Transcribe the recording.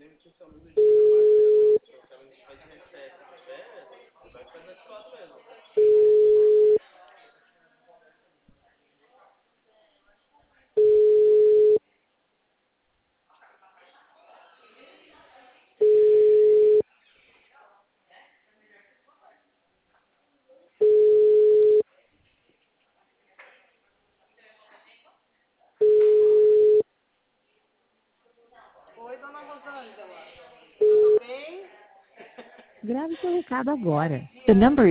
Oi, dona Rosângela. Tudo bem? Grave seu recado agora. Aqui The a number